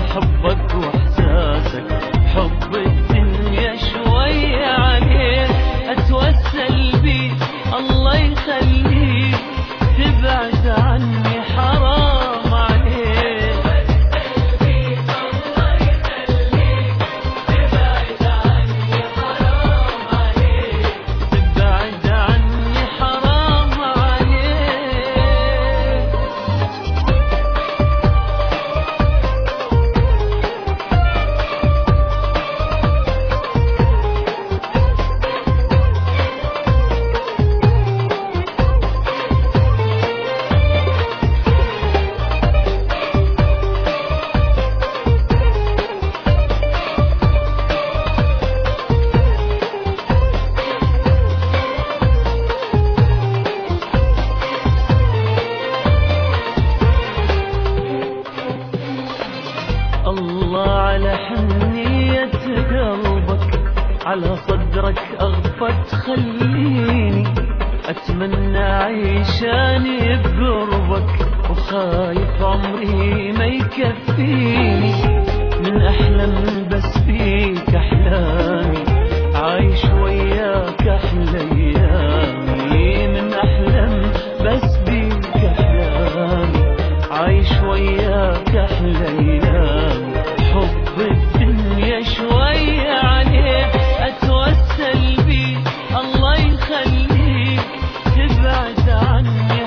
حبك واحساسك، حب الدنيا شوية عليك اتوسل بيك الله يخليك، تبعد عني حرام عليك. اتوسل بيك الله يخليك، تبعد عني حرام عليك، تبعد عني حرام عليك. الله على حنية قلبك، على صدرك أغفى تخليني، أتمنى عيشاني بقربك، وخايف عمري ما يكفيني، من أحلم بس فيك أحلامي، عايش وياك أحلى أيامي، من أحلم بس بيك أحلامي، عايش وياك أحلى أيامي، حب الدنيا شوية عليك أتوسل بيك الله يخليك، تبعد عني